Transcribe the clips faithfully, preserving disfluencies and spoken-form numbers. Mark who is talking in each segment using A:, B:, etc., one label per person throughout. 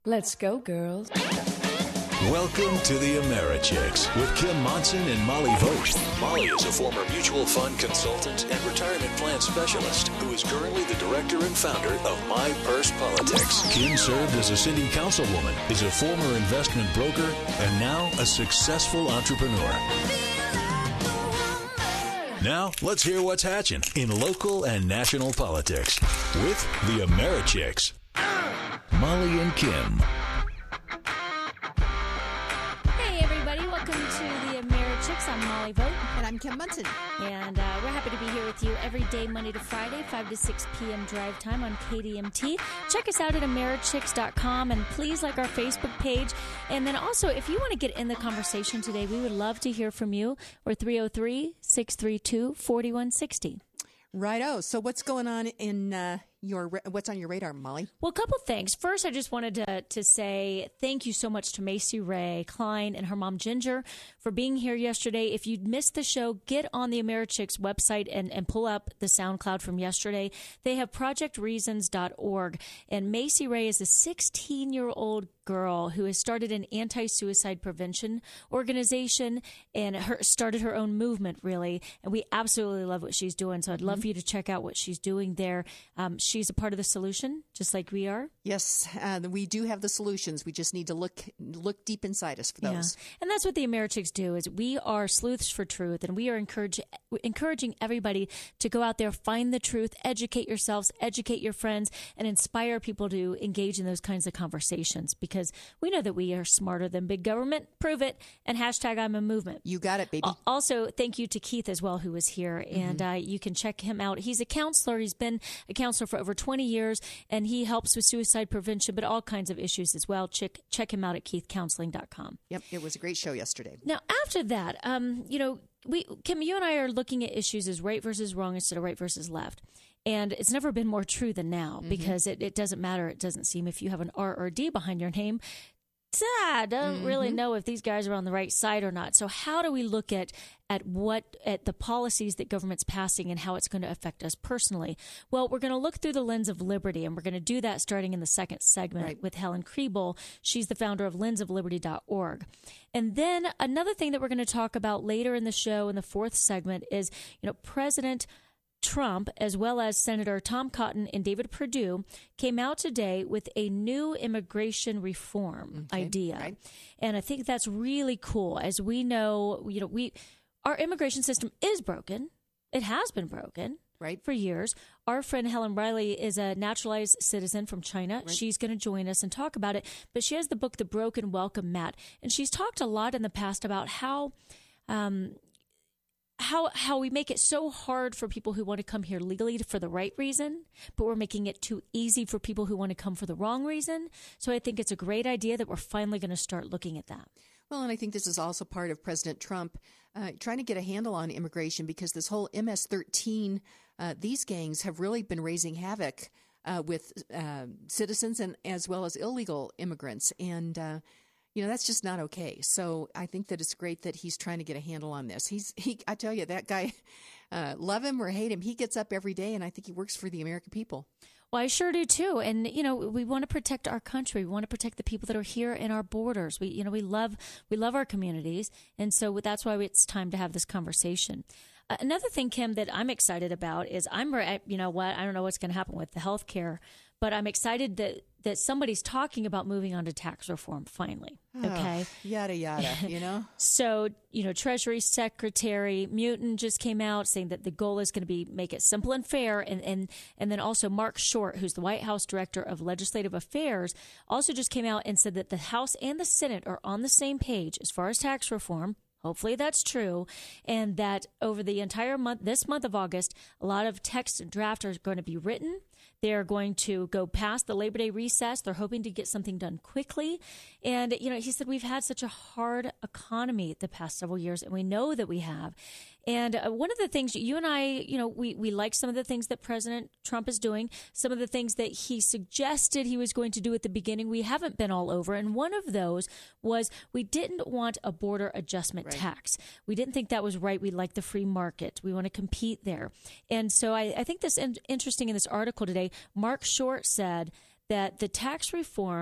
A: Let's go, girls.
B: Welcome to the AmeriChicks with Kim Monson and Molly Vogt. Molly is a former mutual fund consultant and retirement plan specialist who is currently the director and founder of My Purse Politics. Kim served as a city councilwoman, is a former investment broker, and now a successful entrepreneur. Now, let's hear what's hatching in local and national politics with the AmeriChicks. Molly and Kim.
C: I'm Molly Vogt.
D: And I'm Kim Munson.
C: And uh, we're happy to be here with you every day, Monday to Friday, five to six p.m. drive time on K D M T. Check us out at Americhicks dot com, and please like our Facebook page. And then also, if you want to get in the conversation today, we would love to hear from you. We're three oh three, six three two, four one six oh.
D: Righto. So what's going on in uh, your what's on your radar, Molly?
C: Well, a couple things. First, I just wanted to to say thank you so much to Macy Ray Klein and her mom Ginger for being here yesterday. If you missed the show, get on the AmeriChicks website and, and pull up the SoundCloud from yesterday. They have project reasons dot org, and Macy Ray is a sixteen-year-old girl who has started an anti-suicide prevention organization and her, started her own movement, really. And we absolutely love what she's doing. So I'd love mm-hmm. for you to check out what she's doing there. Um, she's a part of the solution, just like we are.
D: Yes, uh, we do have the solutions. We just need to look look deep inside us for those.
C: Yeah. And that's what the AmeriChicks do, is we are sleuths for truth, and we are encourage, encouraging everybody to go out there, find the truth, educate yourselves, educate your friends, and inspire people to engage in those kinds of conversations, because we know that we are smarter than big government. Prove it. And hashtag I'm a movement.
D: You got it, baby.
C: Also, thank you to Keith as well, who was here. Mm-hmm. And uh, you can check him out. He's a counselor. He's been a counselor for over twenty years, and he helps with suicide prevention, but all kinds of issues as well. Check, check him out at keith counseling dot com.
D: Yep, it was a great show yesterday.
C: Now, after that, um, you know, we Kim, you and I are looking at issues as right versus wrong instead of right versus left. And it's never been more true than now, mm-hmm. because it, it doesn't matter, it doesn't seem, if you have an R or a D behind your name. I don't mm-hmm. really know if these guys are on the right side or not. So how do we look at at what at the policies that government's passing and how it's going to affect us personally? Well, we're going to look through the lens of liberty, and we're going to do that starting in the second segment right. with Helen Kriebel. She's the founder of lens of liberty dot org. And then another thing that we're going to talk about later in the show in the fourth segment is, you know, President Trump, as well as Senator Tom Cotton and David Perdue, came out today with a new immigration reform okay, idea. Right. And I think that's really cool. As we know, you know, we our immigration system is broken. It has been broken right. for years. Our friend Helen Riley is a naturalized citizen from China. Right. She's going to join us and talk about it. But she has the book, The Broken Welcome Mat. And she's talked a lot in the past about how um, How how we make it so hard for people who want to come here legally for the right reason, but we're making it too easy for people who want to come for the wrong reason. So I think it's a great idea that we're finally going to start looking at that.
D: Well, and I think this is also part of President Trump uh, trying to get a handle on immigration, because this whole M S thirteen, uh, these gangs have really been raising havoc uh, with uh, citizens and as well as illegal immigrants. And uh You know, that's just not okay. So I think that it's great that he's trying to get a handle on this. He's, he, I tell you, that guy, uh, love him or hate him, he gets up every day, and I think he works for the American people.
C: Well, I sure do too. And, you know, we want to protect our country. We want to protect the people that are here in our borders. We, you know, we love, we love our communities. And so that's why it's time to have this conversation. Uh, another thing, Kim, that I'm excited about is I'm, you know what, I don't know what's going to happen with the health care, but I'm excited that, that somebody's talking about moving on to tax reform finally. Okay.
D: Oh, yada, yada, you know?
C: So, you know, Treasury Secretary Mutin just came out saying that the goal is going to be make it simple and fair. And, and, and then also Mark Short, who's the White House Director of Legislative Affairs, also just came out and said that the House and the Senate are on the same page as far as tax reform. Hopefully that's true. And that over the entire month, this month of August, a lot of text and draft are going to be written. They're going to go past the Labor Day recess. They're hoping to get something done quickly. And, you know, he said we've had such a hard economy the past several years, and we know that we have. And uh, one of the things you and I, you know, we, we like some of the things that President Trump is doing, some of the things that he suggested he was going to do at the beginning, we haven't been all over. And one of those was we didn't want a border adjustment right. tax. We didn't think that was right. We like the free market. We want to compete there. And so I, I think this in, interesting in this article today, Mark Short said that the tax reform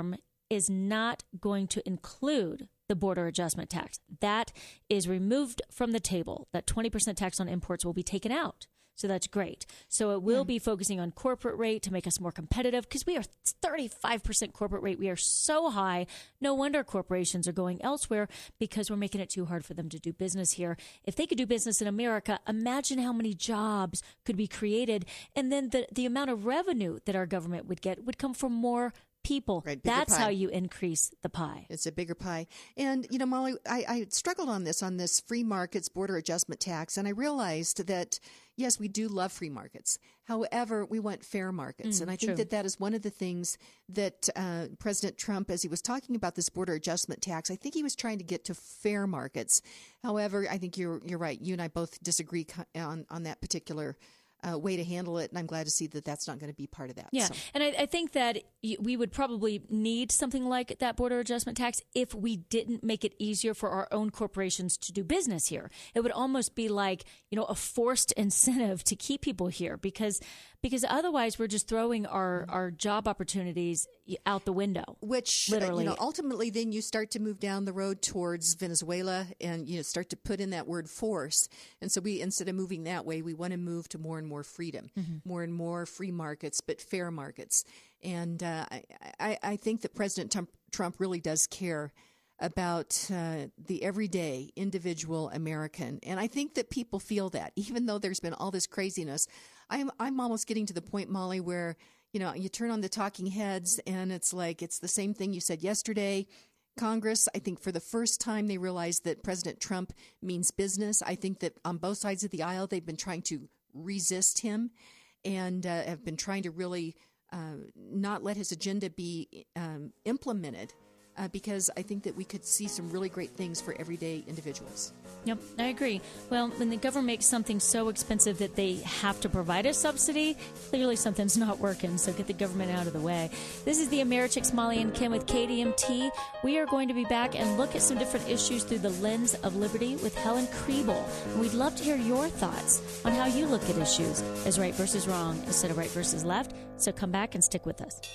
C: is not going to include the border adjustment tax. That is removed from the table. That twenty percent tax on imports will be taken out. So that's great. So it will yeah. be focusing on corporate rate to make us more competitive because we are thirty-five percent corporate rate. We are so high. No wonder corporations are going elsewhere because we're making it too hard for them to do business here. If they could do business in America, imagine how many jobs could be created. And then the, the amount of revenue that our government would get would come from more people.
D: Right,
C: That's
D: pie.
C: how you increase the pie.
D: It's a bigger pie. And, you know, Molly, I, I struggled on this, on this free markets border adjustment tax, and I realized that, yes, we do love free markets. However, we want fair markets.
C: Mm,
D: and I think
C: true.
D: that that is one of the things that uh, President Trump, as he was talking about this border adjustment tax, I think he was trying to get to fair markets. However, I think you're you're right. You and I both disagree on, on that particular Uh, way to handle it, and I'm glad to see that that's not going to be part of that.
C: Yeah,
D: so.
C: and I, I think that we would probably need something like that border adjustment tax if we didn't make it easier for our own corporations to do business here. It would almost be like, you know, a forced incentive to keep people here because because otherwise we're just throwing our, our job opportunities out the window.
D: Which,
C: literally.
D: Uh, you know, ultimately then you start to move down the road towards Venezuela and, you know, start to put in that word force. And so we, instead of moving that way, we want to move to more and more freedom, mm-hmm. more and more free markets, but fair markets. And uh, I, I, I think that President Trump, Trump really does care about uh, the everyday individual American. And I think that people feel that, even though there's been all this craziness. I'm I'm almost getting to the point, Molly, where, you know, you turn on the talking heads and it's like it's the same thing you said yesterday. Congress, I think for the first time they realized that President Trump means business. I think that on both sides of the aisle they've been trying to resist him and uh, have been trying to really uh, not let his agenda be um, implemented. Uh, because I think that we could see some really great things for everyday individuals.
C: Yep, I agree. Well, when the government makes something so expensive that they have to provide a subsidy, clearly something's not working, so get the government out of the way. This is the Americhicks, Molly and Kim with K D M T. We are going to be back and look at some different issues through the lens of liberty with Helen Kriebel. And we'd love to hear your thoughts on how you look at issues as right versus wrong instead of right versus left, so come back and stick with us.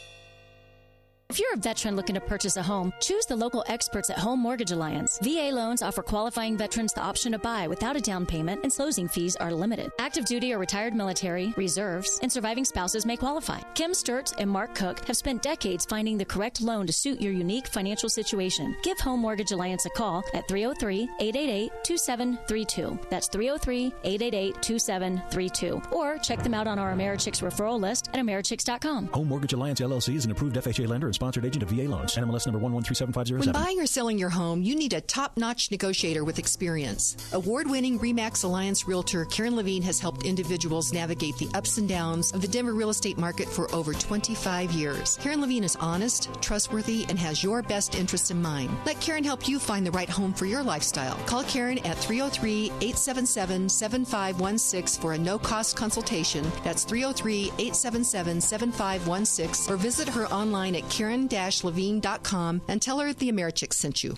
C: If you're a veteran looking to purchase a home, choose the local experts at Home Mortgage Alliance. V A loans offer qualifying veterans the option to buy without a down payment, and closing fees are limited. Active duty or retired military, reserves, and surviving spouses may qualify. Kim Sturts and Mark Cook have spent decades finding the correct loan to suit your unique financial situation. Give Home Mortgage Alliance a call at three oh three, eight eight eight, two seven three two. That's three oh three, eight eight eight, two seven three two. Or check them out on our Americhicks referral list at americhicks dot com.
A: Home Mortgage Alliance, L L C is an approved F H A lender and sponsored agent of V A loans. N M L S number one one three seven five zero seven.
D: When buying or selling your home, you need a top-notch negotiator with experience. Award-winning RE/MAX Alliance realtor Karen Levine has helped individuals navigate the ups and downs of the Denver real estate market for over twenty-five years. Karen Levine is honest, trustworthy, and has your best interests in mind. Let Karen help you find the right home for your lifestyle. Call Karen at three oh three, eight seven seven, seven five one six for a no-cost consultation. That's three oh three, eight seven seven, seven five one six, or visit her online at karen dash levine dot com and tell her the Americhicks sent you.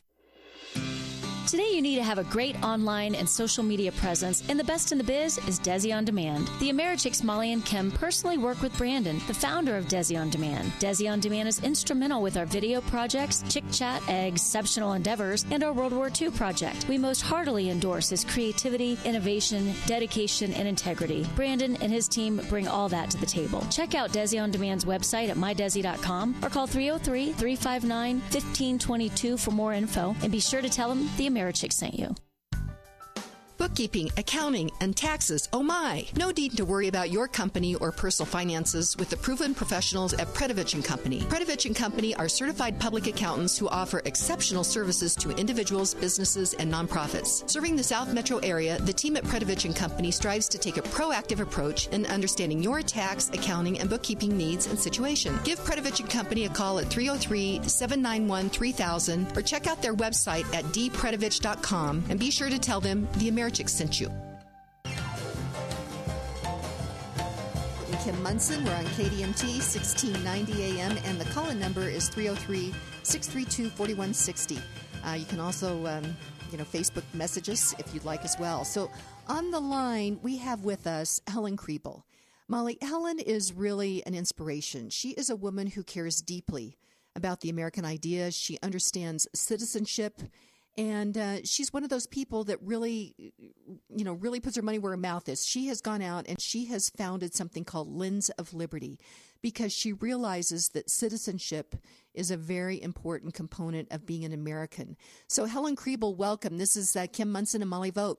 C: Today you need to have a great online and social media presence, and the best in the biz is Desi On Demand. The Americhicks, Molly and Kim, personally work with Brandon, the founder of Desi On Demand. Desi On Demand is instrumental with our video projects, Chick Chat, Exceptional Endeavors, and our World War Two project. We most heartily endorse his creativity, innovation, dedication, and integrity. Brandon and his team bring all that to the table. Check out Desi On Demand's website at my desi dot com or call three oh three, three five nine, one five two two for more info, and be sure to tell them the Americhicks sent you.
D: Bookkeeping, accounting, and taxes. Oh my! No need to worry about your company or personal finances with the proven professionals at Predovich and Company. Predovich and Company are certified public accountants who offer exceptional services to individuals, businesses, and nonprofits. Serving the South Metro area, the team at Predovich and Company strives to take a proactive approach in understanding your tax, accounting, and bookkeeping needs and situation. Give Predovich and Company a call at three oh three, seven nine one, three thousand or check out their website at d predovich dot com and be sure to tell them the Americhicks sent you. Kim Munson, we're on K D M T, sixteen ninety A M, and the call-in number is three oh three, six three two, four one six oh. Uh, you can also, um, you know, Facebook message us if you'd like as well. So on the line, we have with us Helen Kriebel. Molly, Helen is really an inspiration. She is a woman who cares deeply about the American idea. She understands citizenship. And uh, she's one of those people that really, you know, really puts her money where her mouth is. She has gone out and she has founded something called Lens of Liberty because she realizes that citizenship is a very important component of being an American. So, Helen Kriebel, welcome. This is uh, Kim Monson and Molly Vogt.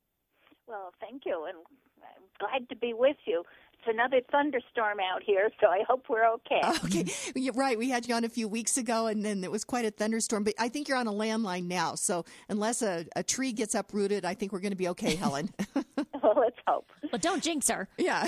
E: Well, thank you, and I'm glad to be with you. It's another thunderstorm out here, so I hope we're okay.
D: Okay, you're right. We had you on a few weeks ago, and then it was quite a thunderstorm. But I think you're on a landline now, so unless a, a tree gets uprooted, I think we're going to be okay, Helen.
E: Well, let's hope.
C: Well, don't jinx her.
D: Yeah.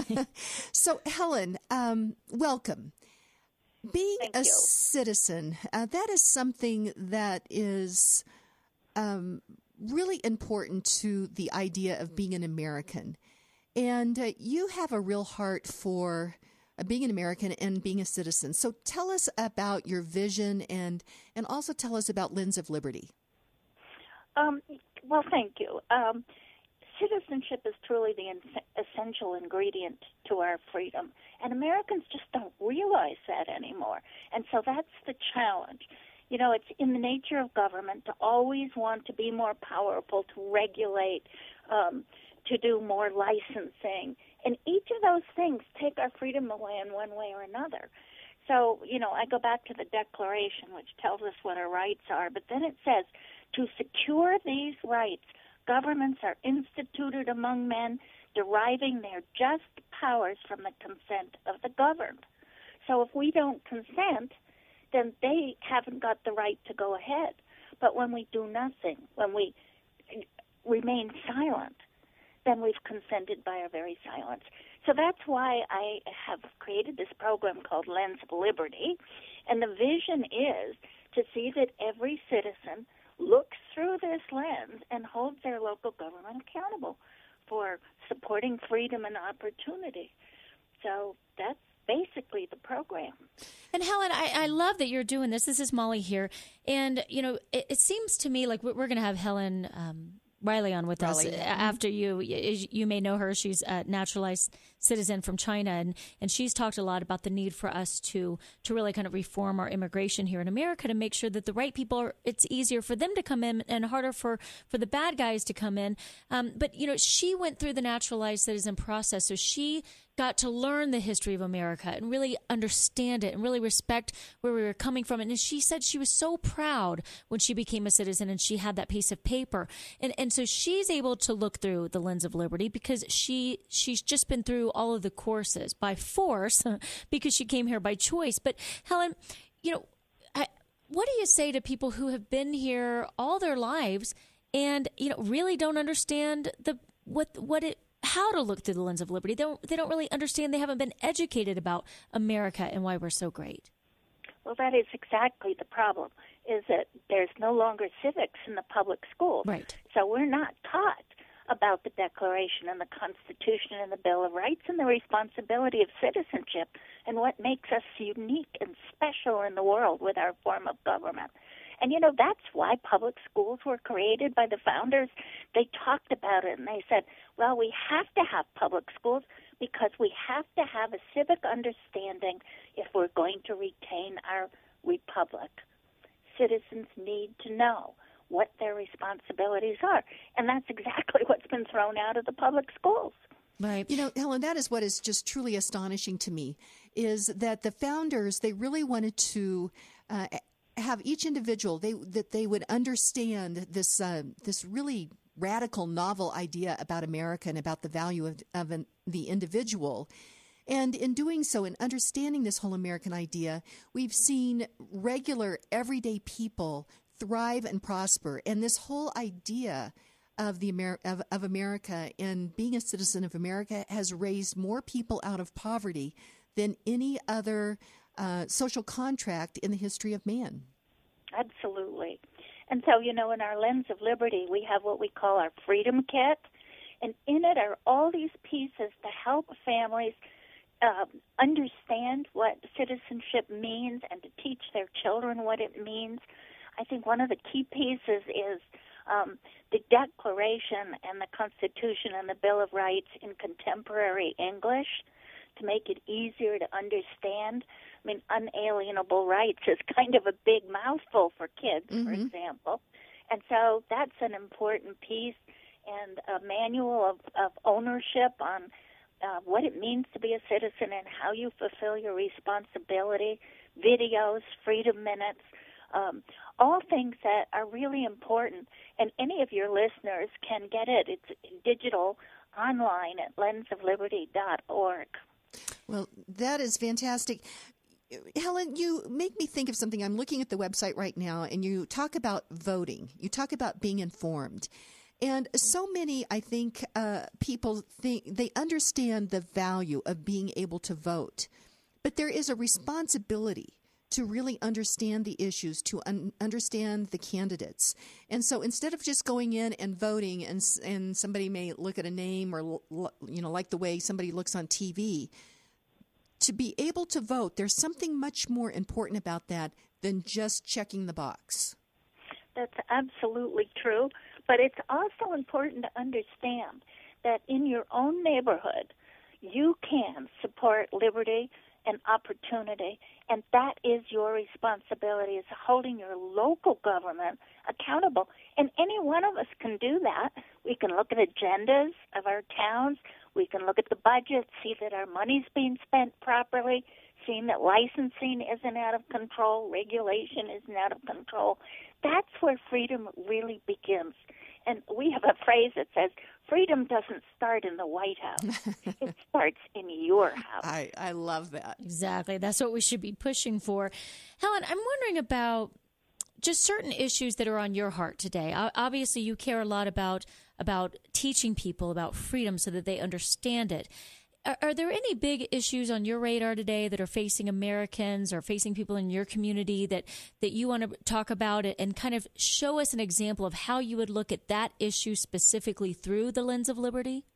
D: So, Helen, um, welcome. Being
E: Thank
D: a
E: you.
D: citizen, uh, that is something that is um, really important to the idea of being an American. And uh, you have a real heart for uh, being an American and being a citizen. So tell us about your vision and and also tell us about Lens of Liberty.
E: Um, well, thank you. Um, citizenship is truly the in- essential ingredient to our freedom, and Americans just don't realize that anymore. And so that's the challenge. You know, it's in the nature of government to always want to be more powerful, to regulate, um, to do more licensing. And each of those things take our freedom away in one way or another. So, you know, I go back to the Declaration, which tells us what our rights are, but then it says, to secure these rights, governments are instituted among men, deriving their just powers from the consent of the governed. So if we don't consent, then they haven't got the right to go ahead. But when we do nothing, when we remain silent, then we've consented by our very silence. So that's why I have created this program called Lens of Liberty. And the vision is to see that every citizen looks through this lens and holds their local government accountable for supporting freedom and opportunity. So that's basically the program.
C: And Helen, I, I love that you're doing this. This is Molly here. And, you know, it, it seems to me like we're, we're going to have Helen um, Riley on with
D: Riley.
C: us after you. You may know her. She's a naturalized citizen from China, and, and she's talked a lot about the need for us to to really kind of reform our immigration here in America to make sure that the right people are, it's easier for them to come in and harder for, for the bad guys to come in. Um, but, you know, she went through the naturalized citizen process, so she got to learn the history of America and really understand it and really respect where we were coming from. And she said she was so proud when she became a citizen and she had that piece of paper. And and so she's able to look through the Lens of Liberty because she she's just been through all of the courses by force because she came here by choice. But Helen, you know, I, what do you say to people who have been here all their lives and, you know, really don't understand the what what it how to look through the Lens of Liberty? They don't, they don't really understand. They haven't been educated about America and why we're so great.
E: Well, that is exactly the problem, is that there's no longer civics in the public schools.
C: Right.
E: So we're not taught about the Declaration and the Constitution and the Bill of Rights and the responsibility of citizenship and what makes us unique and special in the world with our form of government. And, you know, that's why public schools were created by the founders. They talked about it, and they said, well, we have to have public schools because we have to have a civic understanding if we're going to retain our republic. Citizens need to know what their responsibilities are, and that's exactly what's been thrown out of the public schools.
C: Right.
D: You know, Helen, that is what is just truly astonishing to me, is that the founders, they really wanted to uh, have each individual, they that they would understand this uh, this really radical, novel idea about America and about the value of, of an, the individual. And in doing so, in understanding this whole American idea, we've seen regular, everyday people thrive and prosper. And this whole idea of the Amer- of, of America and being a citizen of America has raised more people out of poverty than any other uh, social contract in the history of man.
E: Absolutely. And so, you know, in our Lens of Liberty, we have what we call our Freedom Kit. And in it are all these pieces to help families uh, understand what citizenship means and to teach their children what it means. I think one of the key pieces is um, the Declaration and the Constitution and the Bill of Rights in contemporary English to make it easier to understand I mean, unalienable rights is kind of a big mouthful for kids,
D: mm-hmm.
E: for example. And so that's an important piece, and a manual of, of ownership on uh, what it means to be a citizen and how you fulfill your responsibility, videos, freedom minutes, um, all things that are really important. And any of your listeners can get it. It's digital online at lens of liberty dot org.
D: Well, that is fantastic. Helen, you make me think of something. I'm looking at the website right now, and you talk about voting. You talk about being informed. And so many, I think, uh, people think they understand the value of being able to vote. But there is a responsibility to really understand the issues, to un- understand the candidates. And so instead of just going in and voting, and and somebody may look at a name or, you know, like the way somebody looks on T V, to be able to vote, there's something much more important about that than just checking the box.
E: That's absolutely true. But it's also important to understand that in your own neighborhood, you can support liberty and opportunity, and that is your responsibility, is holding your local government accountable. And any one of us can do that. We can look at agendas of our towns. We can look at the budget, see that our money's being spent properly, seeing that licensing isn't out of control, regulation isn't out of control. That's where freedom really begins. And we have a phrase that says, freedom doesn't start in the White House. It starts in your house.
D: I, I love that.
C: Exactly. That's what we should be pushing for. Helen, I'm wondering about just certain issues that are on your heart today. Obviously, you care a lot about about teaching people about freedom so that they understand it. Are, are there any big issues on your radar today that are facing Americans or facing people in your community that, that you want to talk about it and kind of show us an example of how you would look at that issue specifically through the lens of liberty?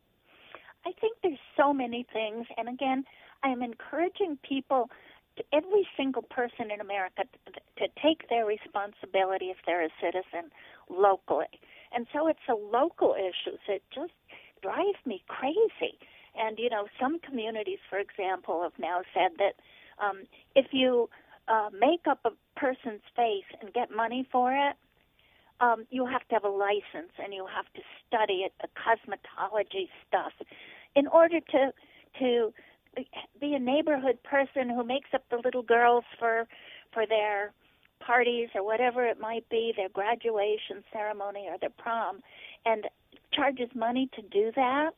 E: I think there's so many things. And again, I am encouraging people, to, every single person in America, to, to take their responsibility if they're a citizen locally. And so it's the local issues that just drive me crazy. And, you know, some communities, for example, have now said that um, if you uh, make up a person's face and get money for it, um, you have to have a license and you have to study it, the cosmetology stuff, in order to to be a neighborhood person who makes up the little girls for for their parties or whatever it might be, their graduation ceremony or their prom, and charges money to do that.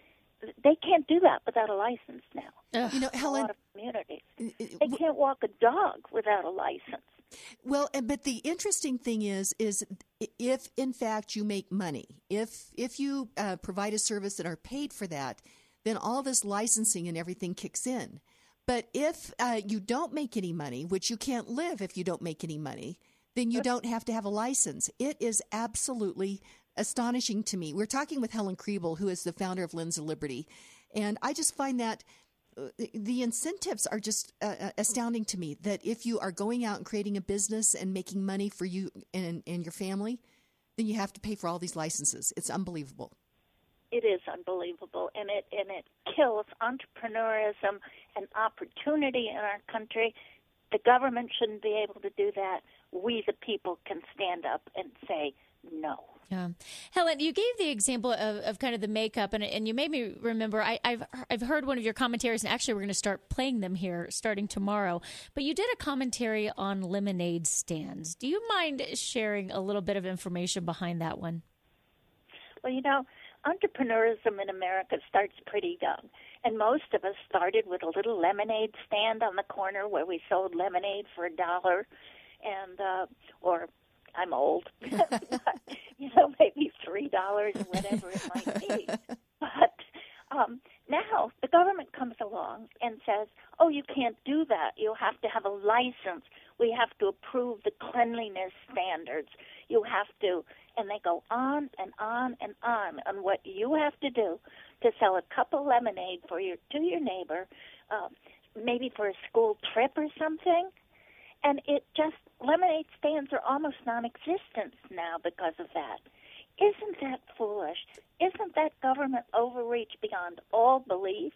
E: They can't do that without a license now.
C: Ugh.
D: You know, Helen,
E: a lot of communities. They can't walk a dog without a license.
D: Well, but the interesting thing is, is if in fact you make money, if if you uh, provide a service and are paid for that, then all this licensing and everything kicks in. But if uh, you don't make any money, which you can't live if you don't make any money, then you don't have to have a license. It is absolutely astonishing to me. We're talking with Helen Kriebel, who is the founder of Lens of Liberty, and I just find that uh, the incentives are just uh, astounding to me, that if you are going out and creating a business and making money for you and, and your family, then you have to pay for all these licenses. It's unbelievable.
E: It is unbelievable, and it and it kills entrepreneurism and opportunity in our country. The government shouldn't be able to do that. We, the people, can stand up and say no.
C: Yeah. Helen, you gave the example of, of kind of the makeup, and and you made me remember, I, I've I've heard one of your commentaries, and actually we're going to start playing them here starting tomorrow, but you did a commentary on lemonade stands. Do you mind sharing a little bit of information behind that one?
E: Well, you know, entrepreneurism in America starts pretty young, and most of us started with a little lemonade stand on the corner where we sold lemonade for a dollar, and uh, or I'm old, you know, maybe three dollars or whatever it might be. But um, now the government comes along and says, oh, you can't do that. You have to have a license. We have to approve the cleanliness standards. You have to, and they go on and on and on on what you have to do to sell a cup of lemonade for your to your neighbor, um, maybe for a school trip or something. And it just, lemonade stands are almost non-existent now because of that. Isn't that foolish? Isn't that government overreach beyond all belief?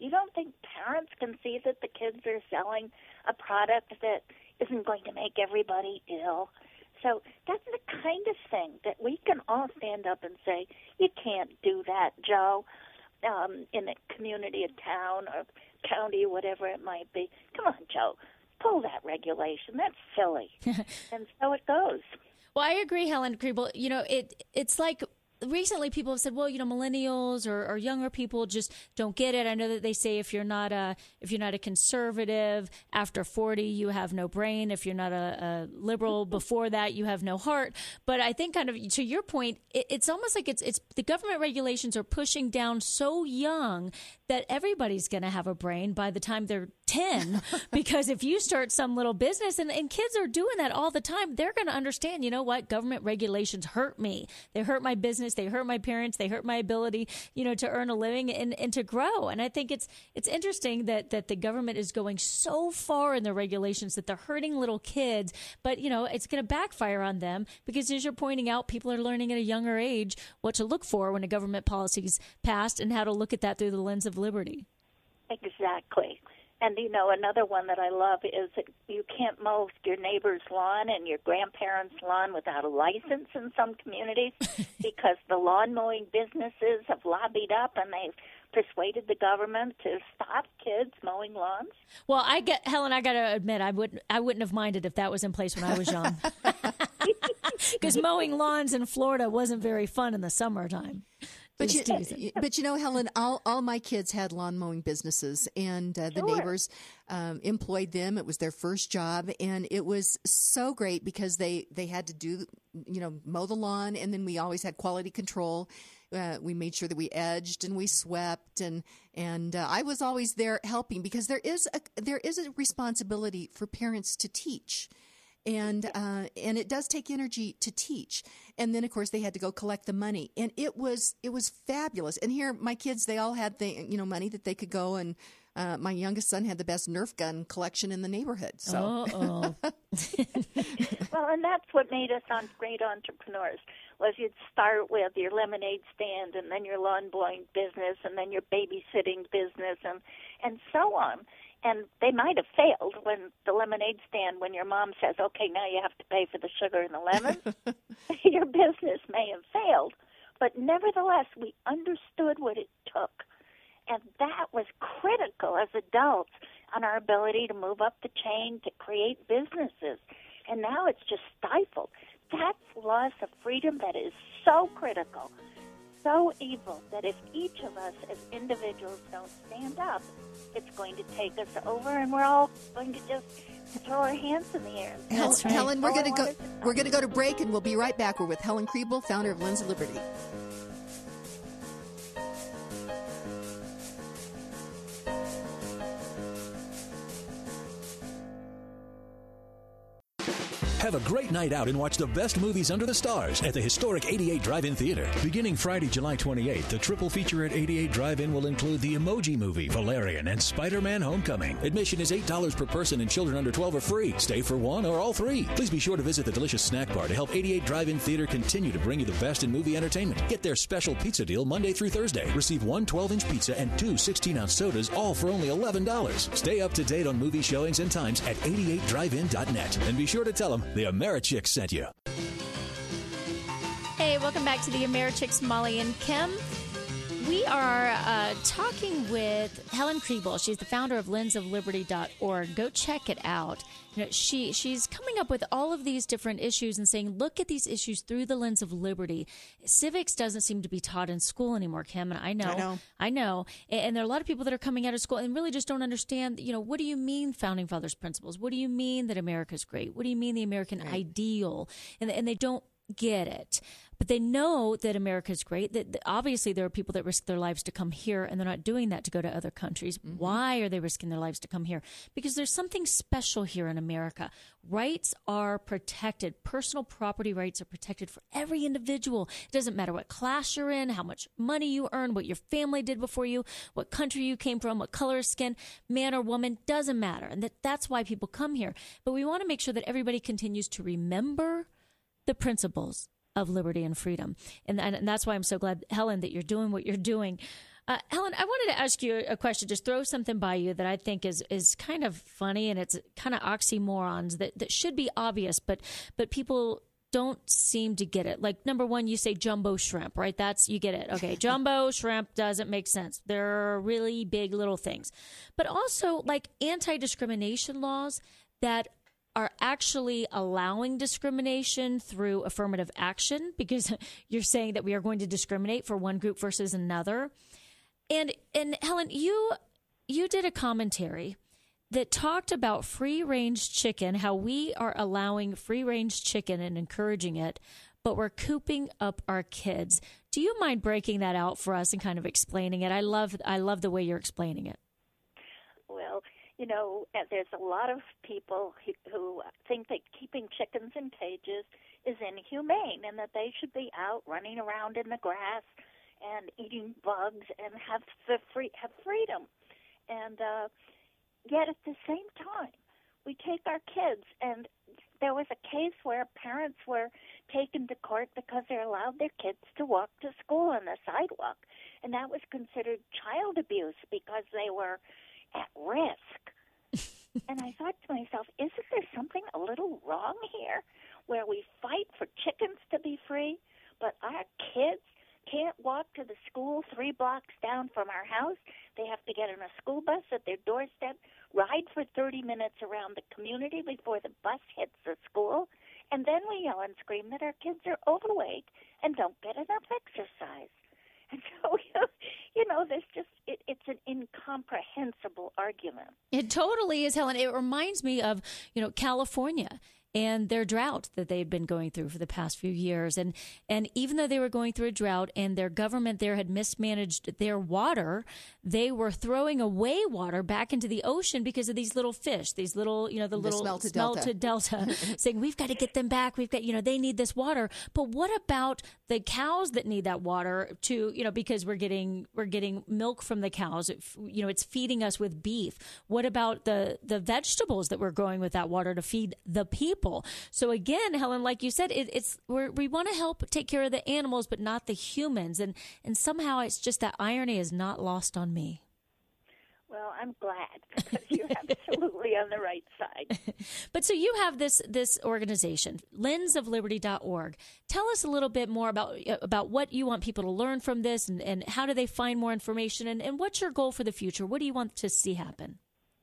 E: You don't think parents can see that the kids are selling a product that isn't going to make everybody ill? So that's the kind of thing that we can all stand up and say, you can't do that, Joe, um, in a community, a town, or county, whatever it might be. Come on, Joe, pull that regulation. That's silly. And so it goes.
C: Well, I agree, Helen Kriebel. You know, it it's like recently people have said, well, you know, millennials or, or younger people just don't get it. I know that they say if you're not a if you're not a conservative after forty, you have no brain. If you're not a, a liberal before that, you have no heart. But I think kind of to your point, it, it's almost like it's it's the government regulations are pushing down so young that everybody's going to have a brain by the time they're ten, because if you start some little business, and, and kids are doing that all the time, they're going to understand, you know what, government regulations hurt me. They hurt my business. They hurt my parents. They hurt my ability, you know, to earn a living and, and to grow. And I think it's it's interesting that, that the government is going so far in their regulations that they're hurting little kids. But, you know, it's going to backfire on them because, as you're pointing out, people are learning at a younger age what to look for when a government policy is passed and how to look at that through the lens of liberty.
E: Exactly. And, you know, another one that I love is that you can't mow your neighbor's lawn and your grandparents' lawn without a license in some communities because the lawn mowing businesses have lobbied up and they've persuaded the government to stop kids mowing lawns.
C: Well, I get Helen, I got to admit, I wouldn't, I wouldn't have minded if that was in place when I was young. Because mowing lawns in Florida wasn't very fun in the summertime.
D: But you, but you know, Helen, all, all my kids had lawn mowing businesses, and uh, the
E: Sure.
D: neighbors um, employed them. It was their first job, and it was so great because they, they had to do, you know, mow the lawn, and then we always had quality control. Uh, we made sure that we edged and we swept, and and uh, I was always there helping because there is a there is a responsibility for parents to teach. And uh, and it does take energy to teach. And then, of course, they had to go collect the money. And it was it was fabulous. And here, my kids, they all had the, you know, money that they could go. And uh, my youngest son had the best Nerf gun collection in the neighborhood. So,
C: Uh-oh.
E: Well, and that's what made us on great entrepreneurs, was you'd start with your lemonade stand and then your lawn blowing business and then your babysitting business and, and so on. And they might have failed when the lemonade stand, when your mom says, okay, now you have to pay for the sugar and the lemon. Your business may have failed. But nevertheless, we understood what it took. And that was critical as adults on our ability to move up the chain, to create businesses. And now it's just stifled. That's loss of freedom that is so critical, so evil, that if each of us as individuals don't stand up, it's going to take us over, and we're all going to just throw our hands in the air.
D: Hel-
C: That's right.
D: Helen, we're
E: All
D: going to
E: I
D: go.
E: wanted to
D: We're going to go to break, and we'll be right back. We're with Helen Kriebel, founder of Lens of Liberty.
A: Have a great night out and watch the best movies under the stars at the historic eighty-eight Drive-In Theater. Beginning Friday, July twenty-eighth, the triple feature at eighty-eight Drive-In will include the Emoji Movie, Valerian, and Spider-Man Homecoming. Admission is eight dollars per person, and children under twelve are free. Stay for one or all three. Please be sure to visit the delicious snack bar to help eighty-eight Drive-In Theater continue to bring you the best in movie entertainment. Get their special pizza deal Monday through Thursday. Receive one twelve-inch pizza and two sixteen-ounce sodas, all for only eleven dollars. Stay up to date on movie showings and times at eighty-eight drive in dot net. And be sure to tell them the Americhicks sent you.
C: Hey, welcome back to the Americhicks, Molly and Kim. We are uh, talking with Helen Kriebel. She's the founder of lens of liberty dot org. Go check it out. You know, she she's coming up with all of these different issues and saying, look at these issues through the lens of liberty. Civics doesn't seem to be taught in school anymore, Kim, and I know,
D: I know,
C: I know. And, and there are a lot of people that are coming out of school and really just don't understand, you know, what do you mean founding fathers' principles? What do you mean that America's great? What do you mean the American right. ideal? And and they don't get it. But they know that America is great. That obviously there are people that risk their lives to come here, and they're not doing that to go to other countries. Mm-hmm. Why are they risking their lives to come here? Because there's something special here in America. Rights are protected. Personal property rights are protected for every individual. It doesn't matter what class you're in, how much money you earn, what your family did before you, what country you came from, what color of skin, man or woman, doesn't matter. And that, that's why people come here. But we want to make sure that everybody continues to remember the principles of liberty and freedom. And, and, and that's why I'm so glad, Helen, that you're doing what you're doing. Uh, Helen, I wanted to ask you a question, just throw something by you that I think is, is kind of funny, and it's kind of oxymorons that, that should be obvious, but but people don't seem to get it. Like, number one, you say jumbo shrimp, right? That's, you get it. Okay, jumbo shrimp doesn't make sense. They're really big little things. But also, like, anti-discrimination laws that are actually allowing discrimination through affirmative action, because you're saying that we are going to discriminate for one group versus another. And and Helen, you you did a commentary that talked about free-range chicken, how we are allowing free-range chicken and encouraging it, but we're cooping up our kids. Do you mind breaking that out for us and kind of explaining it? I love I love the way you're explaining it.
E: Well, you know, there's a lot of people who, who think that keeping chickens in cages is inhumane and that they should be out running around in the grass and eating bugs and have the free have freedom. And uh, yet at the same time, we take our kids, and there was a case where parents were taken to court because they allowed their kids to walk to school on the sidewalk, and that was considered child abuse because they were at risk. And I thought to myself, isn't there something a little wrong here, where we fight for chickens to be free, but our kids can't walk to the school three blocks down from our house? They have to get in a school bus at their doorstep, ride for thirty minutes around the community before the bus hits the school, and then we yell and scream that our kids are overweight and don't get enough exercise. And so, you know, there's just, it, it's an incomprehensible argument.
C: It totally is, Helen. It reminds me of, you know, California and their drought that they've been going through for the past few years. And and even though they were going through a drought and their government there had mismanaged their water, they were throwing away water back into the ocean because of these little fish, these little, you know, the, the little
D: smelted,
C: smelted delta, delta saying, we've got to get them back. We've got, you know, they need this water. But what about the cows that need that water to, you know, because we're getting, we're getting milk from the cows, it, you know, it's feeding us with beef. What about the, the vegetables that we're growing with that water to feed the people? So again, Helen, like you said, it, it's we're, we want to help take care of the animals, but not the humans. And and somehow it's just that irony is not lost on me.
E: Well, I'm glad, because you're absolutely on the right side.
C: But so you have this this organization, lens of liberty dot org. Tell us a little bit more about about what you want people to learn from this, and, and how do they find more information, and, and what's your goal for the future? What do you want to see happen?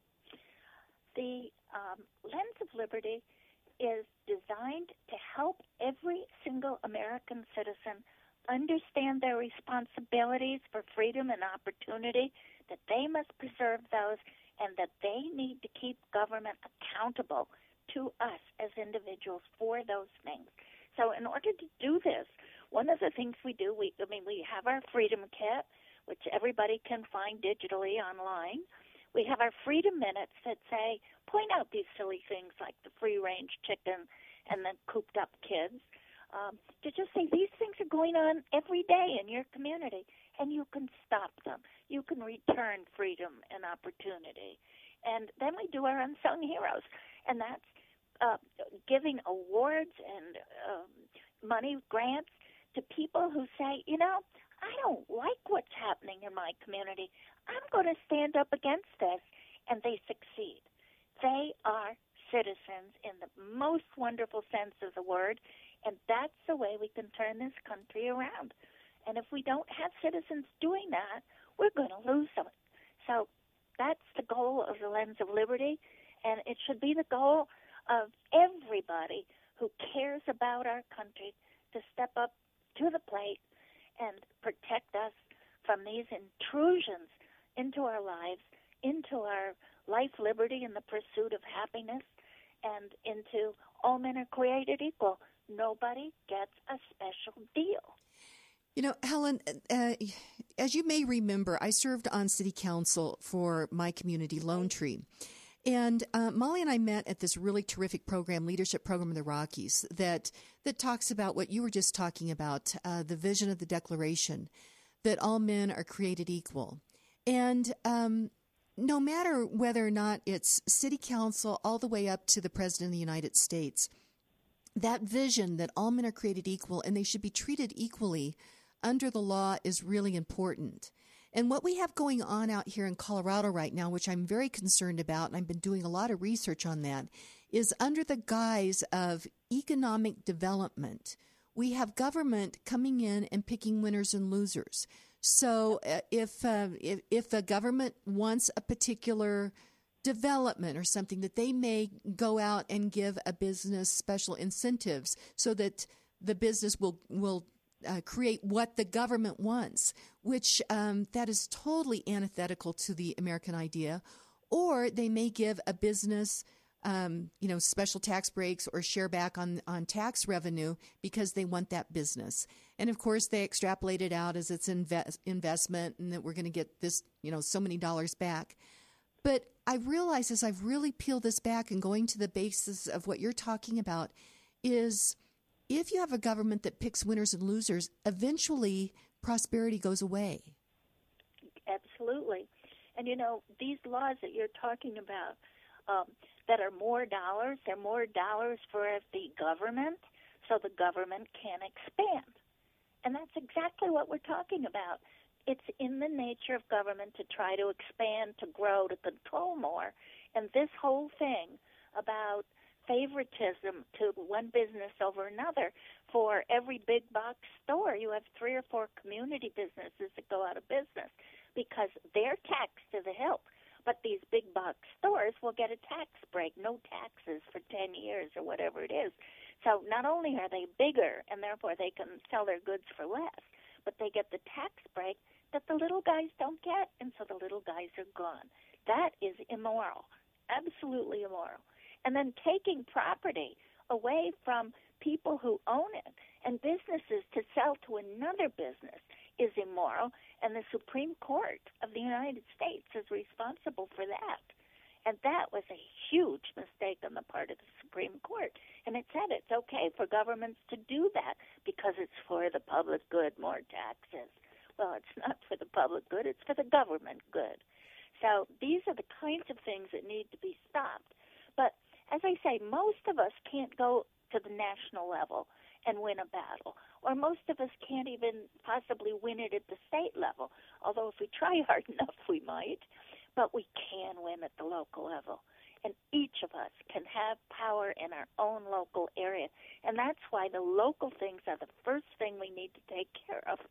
E: The um, Lens of Liberty is designed to help every single American citizen understand their responsibilities for freedom and opportunity, that they must preserve those, and that they need to keep government accountable to us as individuals for those things. So in order to do this, one of the things we do, we I mean, we have our Freedom Kit, which everybody can find digitally online. We have our Freedom Minutes that say, point out these silly things like the free-range chicken and the cooped-up kids, um, to just say these things are going on every day in your community, and you can stop them. You can return freedom and opportunity. And then we do our Unsung Heroes, and that's uh, giving awards and um, money grants to people who say, you know, I don't like what's happening in my community. I'm going to stand up against this, and they succeed. They are citizens in the most wonderful sense of the word, and that's the way we can turn this country around. And if we don't have citizens doing that, we're going to lose them. So that's the goal of the Lens of Liberty, and it should be the goal of everybody who cares about our country to step up to the plate and protect us from these intrusions into our lives, into our life, liberty, and the pursuit of happiness, and into all men are created equal. Nobody gets a special deal.
D: You know, Helen, uh, as you may remember, I served on city council for my community, Lone Tree. And uh, Molly and I met at this really terrific program, leadership program in the Rockies, that that talks about what you were just talking about, uh, the vision of the Declaration, that all men are created equal. And um, no matter whether or not it's city council all the way up to the President of the United States, that vision that all men are created equal and they should be treated equally under the law is really important. And what we have going on out here in Colorado right now, which I'm very concerned about, and I've been doing a lot of research on that, is under the guise of economic development, we have government coming in and picking winners and losers. So uh, if, uh, if if the government wants a particular development or something, that they may go out and give a business special incentives so that the business will will uh, create what the government wants, which um, that is totally antithetical to the American idea. Or they may give a business Um, you know, special tax breaks or share back on, on tax revenue because they want that business. And of course, they extrapolate it out as it's invest, investment and that we're going to get this, you know, so many dollars back. But I realize as I've really peeled this back and going to the basis of what you're talking about is if you have a government that picks winners and losers, eventually prosperity goes away.
E: Absolutely. And, you know, these laws that you're talking about, um, that are more dollars, they're more dollars for the government, so the government can expand. And that's exactly what we're talking about. It's in the nature of government to try to expand, to grow, to control more. And this whole thing about favoritism to one business over another, for every big box store, you have three or four community businesses that go out of business because they're taxed to the hilt. But these big box stores will get a tax break, no taxes for ten years or whatever it is. So not only are they bigger and therefore they can sell their goods for less, but they get the tax break that the little guys don't get, and so the little guys are gone. That is immoral, absolutely immoral. And then taking property away from people who own it and businesses to sell to another business is immoral, and the Supreme Court of the United States is responsible for that. And that was a huge mistake on the part of the Supreme Court. And it said it's okay for governments to do that because it's for the public good, more taxes. Well, it's not for the public good, it's for the government good. So these are the kinds of things that need to be stopped. But as I say, most of us can't go to the national level and win a battle, or most of us can't even possibly win it at the state level, although if we try hard enough we might, but we can win at the local level. And each of us can have power in our own local area, and that's why the local things are the first thing we need to take care of.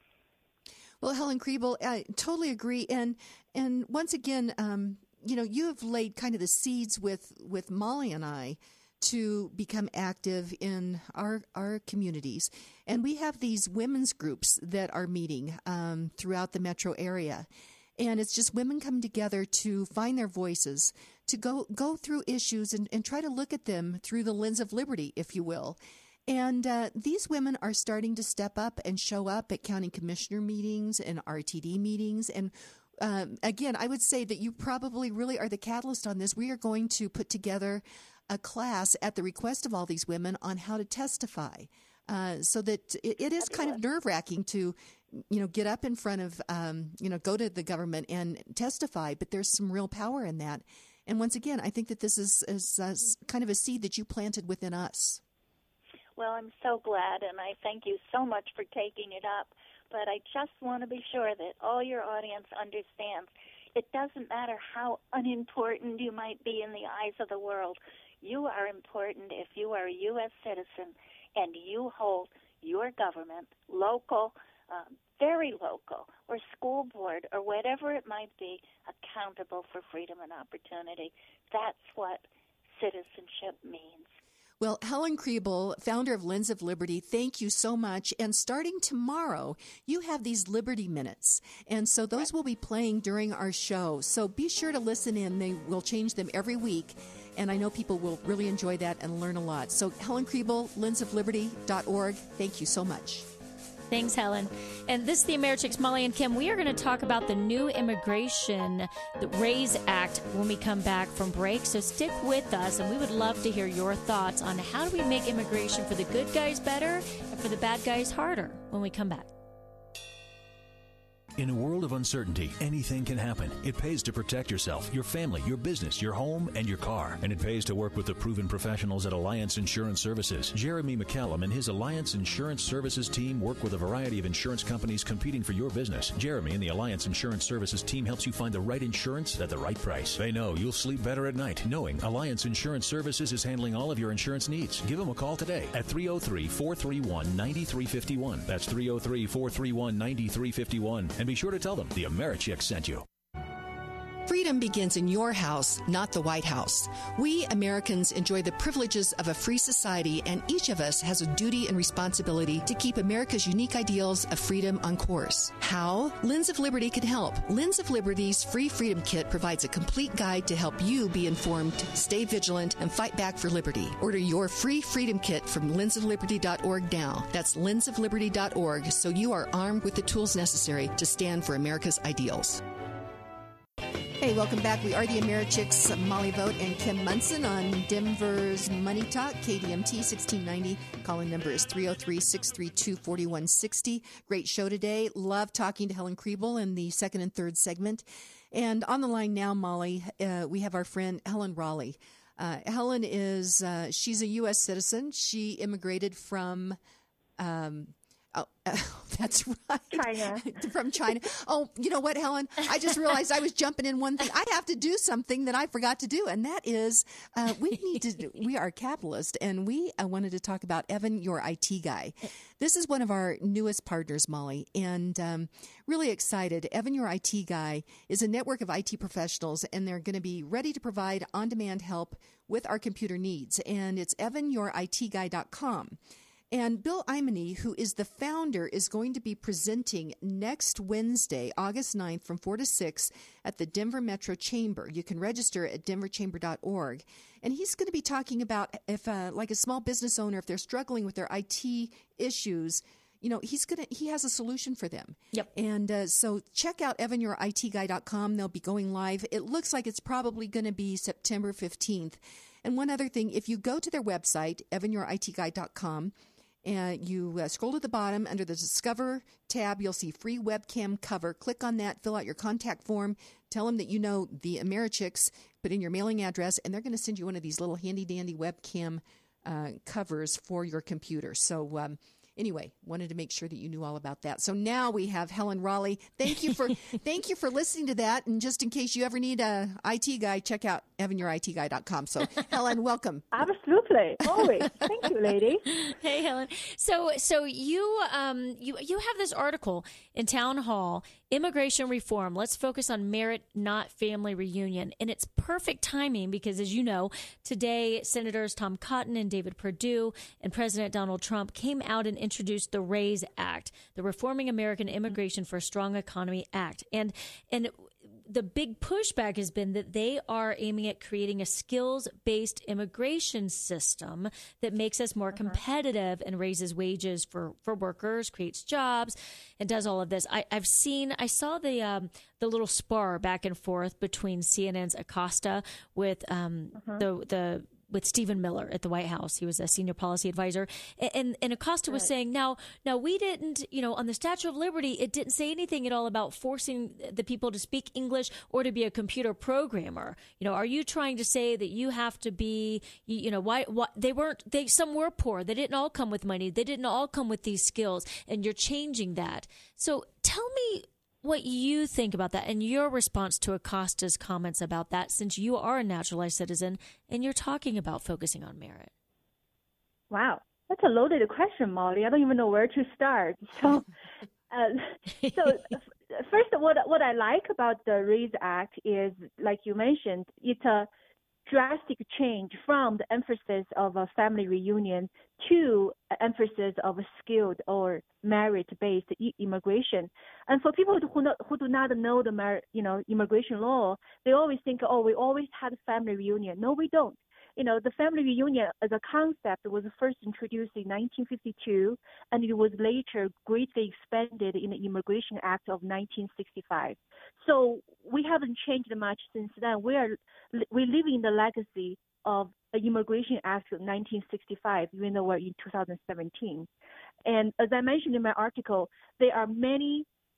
D: Well, Helen Kriebel, I totally agree, and and once again, um, you know, you have laid kind of the seeds with, with Molly and I to become active in our our communities. And we have these women's groups that are meeting um, throughout the metro area. And it's just women coming together to find their voices, to go go through issues and, and try to look at them through the lens of liberty, if you will. And uh, these women are starting to step up and show up at county commissioner meetings and R T D meetings. And um, again, I would say that you probably really are the catalyst on this. We are going to put together a class at the request of all these women on how to testify, uh, so that it, it is kind of nerve-wracking to, you know, get up in front of, um, you know, go to the government and testify, but there's some real power in that. And once again, I think that this is, is uh, kind of a seed that you planted within us.
E: Well, I'm so glad, and I thank you so much for taking it up, but I just want to be sure that all your audience understands it doesn't matter how unimportant you might be in the eyes of the world. You are important if you are a U S citizen and you hold your government, local, uh, very local, or school board, or whatever it might be, accountable for freedom and opportunity. That's what citizenship means.
D: Well, Helen Kriebel, founder of Lens of Liberty, thank you so much. And starting tomorrow, you have these Liberty Minutes. And so those will be playing during our show. So be sure to listen in. They will change them every week. And I know people will really enjoy that and learn a lot. So Helen Kriebel, lens of liberty dot org, thank you so much.
C: Thanks, Helen. And this is the Americhicks, Molly and Kim. We are going to talk about the new immigration, the RAISE Act, when we come back from break. So stick with us, and we would love to hear your thoughts on how do we make immigration for the good guys better and for the bad guys harder when we come back.
A: In a world of uncertainty, anything can happen. It pays to protect yourself, your family, your business, your home, and your car. And it pays to work with the proven professionals at Alliance Insurance Services. Jeremy McCallum and his Alliance Insurance Services team work with a variety of insurance companies competing for your business. Jeremy and the Alliance Insurance Services team helps you find the right insurance at the right price. They know you'll sleep better at night knowing Alliance Insurance Services is handling all of your insurance needs. Give them a call today at three oh three, four three one, nine three five one. That's three oh three, four three one, nine three five one. And be sure to tell them the AmeriChicks sent you.
D: Freedom begins in your house, not the White House. We Americans enjoy the privileges of a free society, and each of us has a duty and responsibility to keep America's unique ideals of freedom on course. How? Lens of Liberty can help. Lens of Liberty's free Freedom Kit provides a complete guide to help you be informed, stay vigilant, and fight back for liberty. Order your free Freedom Kit from lens of liberty dot org now. That's lens of liberty dot org, so you are armed with the tools necessary to stand for America's ideals. Hey, welcome back. We are the AmeriChicks, Molly Vogt and Kim Munson on Denver's Money Talk, K D M T sixteen ninety. Calling number is three oh three, six three two, four one six oh. Great show today. Love talking to Helen Kriebel in the second and third segment. And on the line now, Molly, uh, we have our friend Helen Raleigh. Uh, Helen is, uh, she's a U S citizen. She immigrated from... Um, Oh, uh, that's right.
F: China.
D: From China. Oh, you know what, Helen? I just realized I was jumping in one thing. I have to do something that I forgot to do, and that is uh, we need to. Do, we are capitalist, and we uh, wanted to talk about Evan, your I T guy. This is one of our newest partners, Molly, and um, really excited. Evan, your I T guy, is a network of I T professionals, and they're going to be ready to provide on-demand help with our computer needs. And it's evan your I T guy dot com. And Bill Imany, who is the founder, is going to be presenting next Wednesday, August ninth, from four to six at the Denver Metro Chamber. You can register at denver chamber dot org. And he's going to be talking about if, uh, like a small business owner, if they're struggling with their I T issues, you know, he's gonna he has a solution for them.
C: Yep.
D: And uh, so check out evan your I T guy dot com. They'll be going live. It looks like it's probably going to be September fifteenth. And one other thing, if you go to their website, evan your I T guy dot com, and you uh, scroll to the bottom under the Discover tab, you'll see free webcam cover. Click on that, fill out your contact form, tell them that you know the AmeriChicks, put in your mailing address, and they're going to send you one of these little handy-dandy webcam uh, covers for your computer. So um, anyway, wanted to make sure that you knew all about that. So now we have Helen Raleigh. Thank you for thank you for listening to that. And just in case you ever need a I T guy, check out evan your I T guy dot com. So Helen, welcome.
F: Absolutely, always. Thank you, lady.
C: Hey, Helen. So, so you, um, you, you have this article in Town Hall, Immigration Reform. Let's focus on merit, not family reunion. And it's perfect timing because, as you know, today Senators Tom Cotton and David Perdue and President Donald Trump came out and introduced the RAISE Act, the Reforming American Immigration for a Strong Economy Act. And, and the big pushback has been that they are aiming at creating a skills-based immigration system that makes us more uh-huh. competitive and raises wages for, for workers, creates jobs, and does all of this. I, I've seen, I saw the um, the little spar back and forth between C N N's Acosta with um, uh-huh. the the. with Stephen Miller at the White House. He was a senior policy advisor. And, and Acosta was right. saying, now, now we didn't, you know, on the Statue of Liberty, it didn't say anything at all about forcing the people to speak English or to be a computer programmer. You know, are you trying to say that you have to be, you, you know, why, why they weren't, they, some were poor. They didn't all come with money. They didn't all come with these skills, and you're changing that. So tell me what you think about that and your response to Acosta's comments about that, since you are a naturalized citizen and you're talking about focusing on merit.
F: Wow, that's a loaded question, Molly. I don't even know where to start. So, uh, so first, what what I like about the RAISE Act is, like you mentioned, it's a drastic change from the emphasis of a family reunion to an emphasis of a skilled or merit-based e- immigration. And for people who, not, who do not know the mer- you know immigration law, they always think, oh, we always had a family reunion. No, we don't. You know, the family reunion as a concept was first introduced in nineteen fifty-two, and it was later greatly expanded in the Immigration Act of nineteen sixty-five. So we haven't changed much since then. We are we live in the legacy of the Immigration Act of nineteen sixty-five, even though we're in two thousand seventeen. And as I mentioned in my article, there are many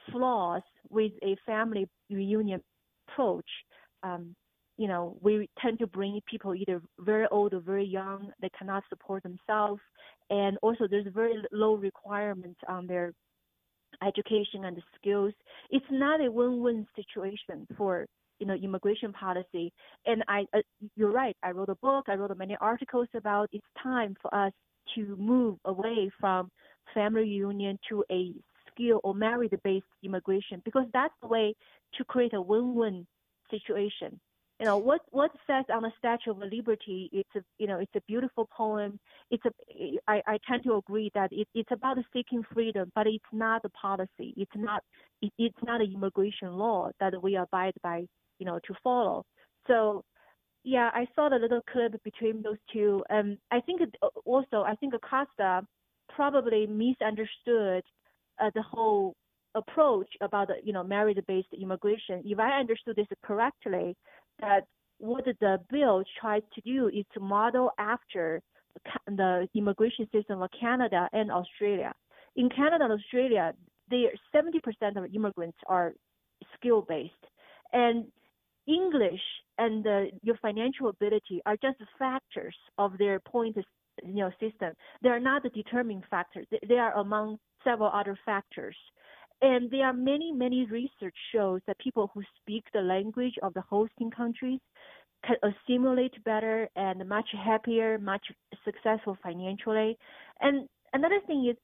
F: flaws with a family reunion approach. Um, you know, we tend to bring people either very old or very young. They cannot support themselves. And also there's very low requirements on their education and skills. It's not a win-win situation for, you know, immigration policy. And I, uh, you're right. I wrote a book. I wrote many articles about it's time for us to move away from family reunion to a skill or merit-based immigration, because that's the way to create a win-win situation. You know, what what says on the Statue of Liberty, it's a, you know, it's a beautiful poem. It's a, I, I tend to agree that it, it's about seeking freedom, but it's not a policy. It's not, it, it's not an immigration law that we abide by, you know, to follow. So, yeah, I saw the little clip between those two. Um, I think it, also, I think Acosta probably misunderstood uh, the whole approach about, you know, merit-based immigration. If I understood this correctly, that what the bill tries to do is to model after the immigration system of Canada and Australia. In Canada and Australia, they seventy percent of immigrants are skill-based, and English and uh, your financial ability are just factors of their point, you know, system. They are not the determining factors. They are among several other factors. And there are many, many research shows that people who speak the language of the hosting countries can assimilate better and much happier, much successful financially. And another thing is,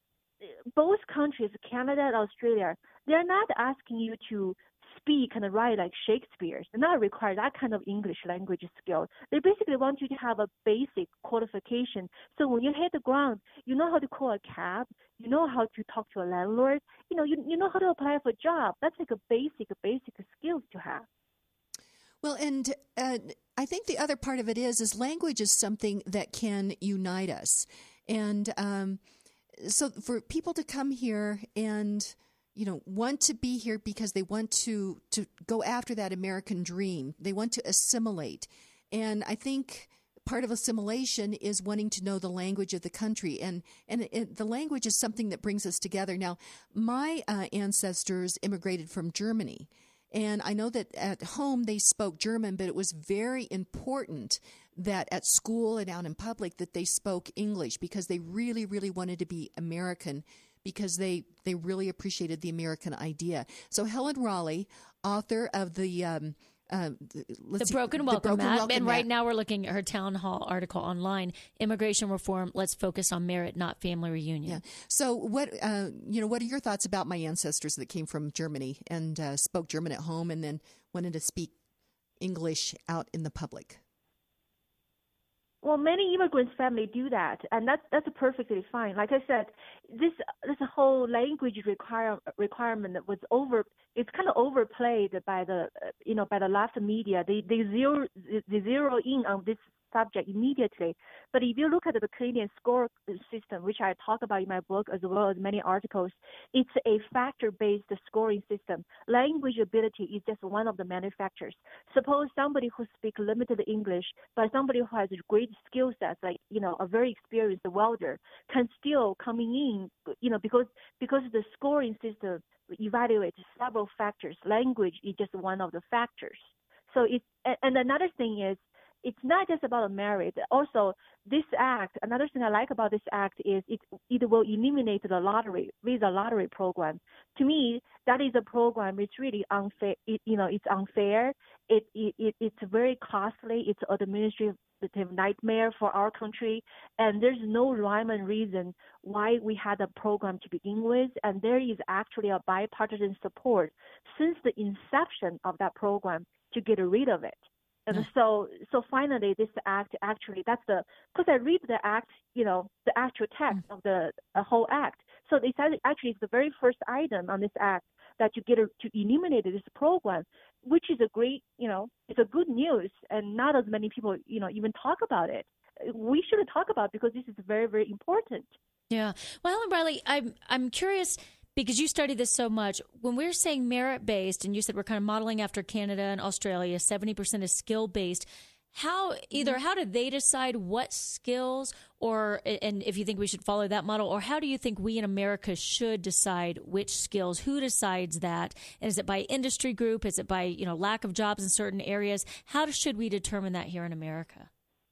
F: both countries, Canada and Australia, they're not asking you to speak and write like Shakespeare. They're not required that kind of English language skill. They basically want you to have a basic qualification. So when you hit the ground, you know how to call a cab, you know how to talk to a landlord, you know, you, you know how to apply for a job. That's like a basic, basic skills to have.
D: Well, and uh, I think the other part of it is, is language is something that can unite us. And um, so for people to come here and, you know, want to be here because they want to, to go after that American dream. They want to assimilate. And I think part of assimilation is wanting to know the language of the country. And, and it, the language is something that brings us together. Now, my uh, ancestors immigrated from Germany. And I know that at home they spoke German, but it was very important that at school and out in public that they spoke English, because they really, really wanted to be American, because they, they really appreciated the American idea. So Helen Raleigh, author of the um, uh, let's
C: the
D: see,
C: Broken
D: the
C: Welcome
D: Broken
C: Mat.
D: Welcome
C: And
D: Mat.
C: right now we're looking at her town hall article online, Immigration Reform, Let's Focus on Merit, Not Family Reunion.
D: Yeah. So what, uh, you know, what are your thoughts about my ancestors that came from Germany and uh, spoke German at home and then wanted to speak English out in the public?
F: Well, many immigrants' family do that, and that's that's perfectly fine. Like I said, this this whole language require, requirement was over. It's kind of overplayed by the uh, you know by the left media. They they zero they zero in on this subject immediately. But if you look at the Canadian score system, which I talk about in my book as well as many articles, it's a factor-based scoring system. Language ability is just one of the many factors. Suppose somebody who speaks limited English, but somebody who has great skill sets, like, you know, a very experienced welder, can still coming in, you know, because because the scoring system evaluates several factors. Language is just one of the factors. So it's, and another thing is, it's not just about merit. Also, this act, another thing I like about this act is it, it will eliminate the lottery, visa lottery program. To me, that is a program which really unfair. It, you know, it's unfair. It, it, it it's very costly. It's an administrative nightmare for our country. And there's no rhyme and reason why we had a program to begin with. And there is actually a bipartisan support since the inception of that program to get rid of it. And yeah. so, so finally, this act actually, that's the, because I read the act, you know, the actual text mm. of the uh, whole act. So it's actually it's the very first item on this act that you get a, to eliminate this program, which is a great, you know, it's a good news, and not as many people, you know, even talk about it. We should talk about it because this is very, very important.
C: Yeah. Well, Helen Riley, I'm I'm curious, because you study this so much. When we're saying merit-based, and you said we're kind of modeling after Canada and Australia, seventy percent is skill-based, how either how do they decide what skills, or and if you think we should follow that model, or how do you think we in America should decide which skills? Who decides that? And is it by industry group? Is it by, you know, lack of jobs in certain areas? How should we determine that here in America?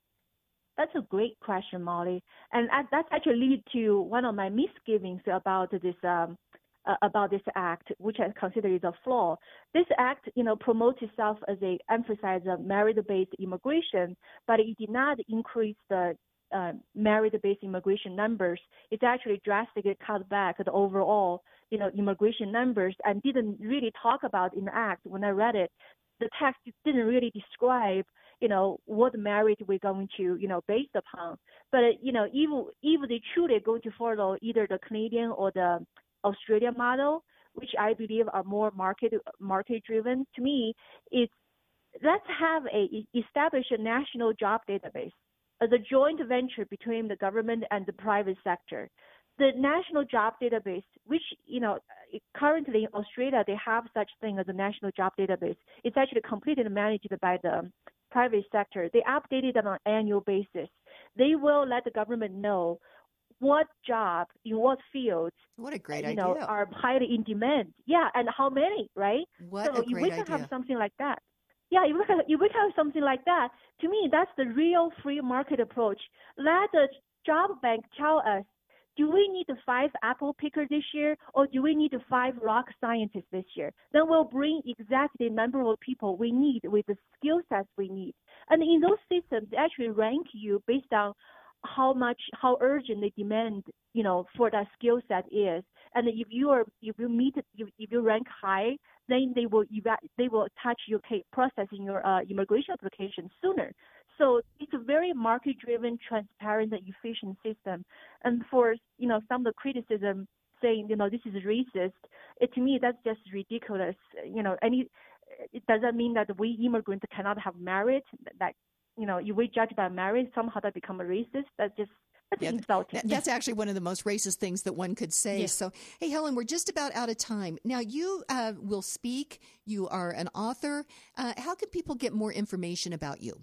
F: That's a great question, Molly. And that's actually lead to one of my misgivings about this um, uh, about this act, which I consider is a flaw. This act, you know, promotes itself as a emphasize of merit-based immigration, but it did not increase the uh, merit-based immigration numbers. It's actually drastically cut back the overall, you know, immigration numbers, and didn't really talk about in the act. When I read it, the text didn't really describe, you know, what merit we're going to, you know, based upon. But, you know, if, if they truly going to follow either the Canadian or the Australian model, which I believe are more market market driven, to me, it's let's have a establish a national job database as a joint venture between the government and the private sector. The national job database, which, you know, currently in Australia, they have such thing as a national job database. It's actually completely managed by the private sector. They update it on an annual basis. They will let the government know what job in what fields,
D: what a great
F: you
D: idea,
F: know, are highly in demand. Yeah, and how many, right?
D: What
F: so
D: a great
F: if we can
D: idea.
F: have something like that. Yeah, if we, can, if we can have something like that, to me, that's the real free market approach. Let the job bank tell us, do we need five apple pickers this year, or do we need five rock scientists this year? Then we'll bring exactly the number of people we need with the skill sets we need. And in those systems, they actually rank you based on how much, how urgent the demand, you know, for that skill set is. And if you are, if you meet, if, if you rank high, then they will eva- they will touch your case, processing your uh, immigration application sooner. So it's a very market-driven, transparent, and efficient system. And for, you know, some of the criticism saying, you know, this is racist, it, to me, that's just ridiculous. You know, any, it doesn't mean that we immigrants cannot have merit, that, you know, if we judge by merit, somehow that become a racist. That's just that's
D: yeah,
F: insulting.
D: That, that's actually one of the most racist things that one could say. Yeah. So, hey, Helen, we're just about out of time. Now, you uh, will speak. You are an author. Uh, how can people get more information about you?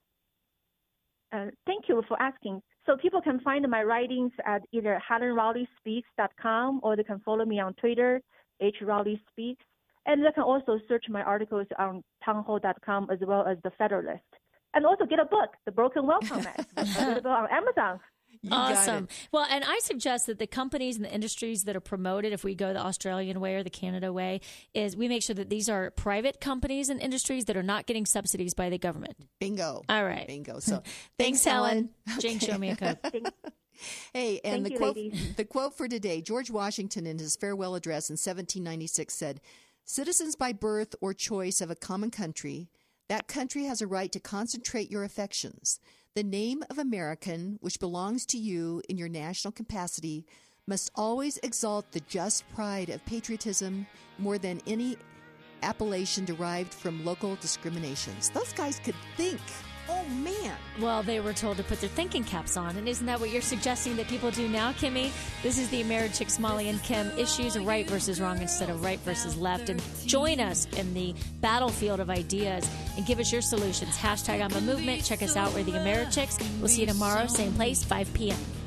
F: Uh, thank you for asking. So people can find my writings at either helen rowley speaks dot com, or they can follow me on Twitter, H Rowley Speaks. And they can also search my articles on townhall dot com as well as the Federalist. And also get a book, The Broken Welcome Mat, available on Amazon.
D: You
C: awesome. Well, and I suggest that the companies and the industries that are promoted, if we go the Australian way or the Canada way, is we make sure that these are private companies and industries that are not getting subsidies by the government.
D: Bingo.
C: All right.
D: Bingo. So
C: thanks,
D: thanks,
C: Helen.
D: Helen.
C: Jane, show me a code.
D: Hey, and
F: Thank
D: the
F: you,
D: quote
F: ladies.
D: the quote for today, George Washington in his farewell address in seventeen ninety-six said, "Citizens by birth or choice of a common country, that country has a right to concentrate your affections. The name of American, which belongs to you in your national capacity, must always exalt the just pride of patriotism more than any appellation derived from local discriminations." Those guys could think. Oh, man.
C: Well, they were told to put their thinking caps on. And isn't that what you're suggesting that people do now, Kimmy? This is the Americhicks, Molly and Kim. Issues of right versus wrong instead of right versus left. And join us in the battlefield of ideas and give us your solutions. Hashtag I'm a Movement. Check us out. We're the Americhicks. We'll see you tomorrow, same place, five p.m.